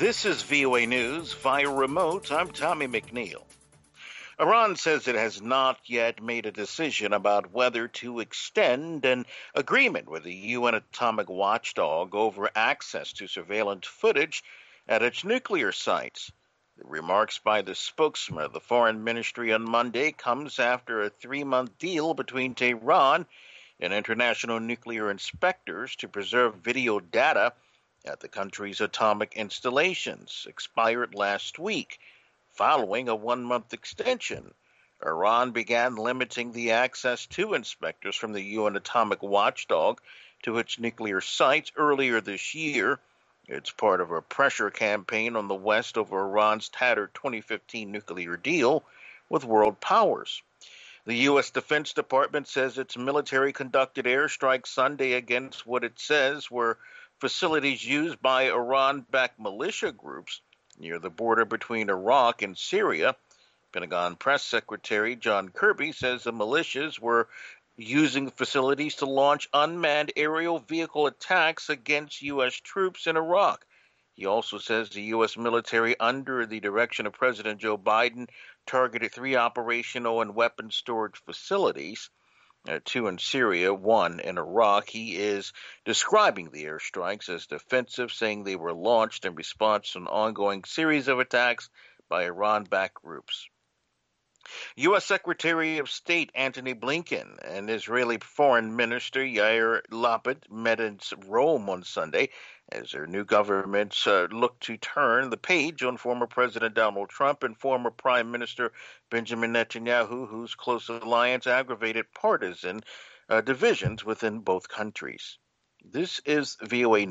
This is VOA News via remote. I'm Tommy McNeil. Iran says it has not yet made a decision about whether to extend an agreement with the UN atomic watchdog over access to surveillance footage at its nuclear sites. The remarks by the spokesman of the Foreign Ministry on Monday comes after a 3-month deal between Tehran and international nuclear inspectors to preserve video data at the country's atomic installations expired last week. Following a 1-month extension, Iran began limiting the access to inspectors from the UN atomic watchdog to its nuclear sites earlier this year. It's part of a pressure campaign on the West over Iran's tattered 2015 nuclear deal with world powers. The U.S. Defense Department says its military conducted airstrikes Sunday against what it says were facilities used by Iran-backed militia groups near the border between Iraq and Syria. Pentagon Press Secretary John Kirby says the militias were using facilities to launch unmanned aerial vehicle attacks against U.S. troops in Iraq. He also says the U.S. military, under the direction of President Joe Biden, targeted 3 operational and weapons storage facilities, 2 in Syria, 1 in Iraq. He is describing the airstrikes as defensive, saying they were launched in response to an ongoing series of attacks by Iran-backed groups. U.S. Secretary of State Antony Blinken and Israeli Foreign Minister Yair Lapid met in Rome on Sunday as their new governments look to turn the page on former President Donald Trump and former Prime Minister Benjamin Netanyahu, whose close alliance aggravated partisan divisions within both countries. This is VOA News.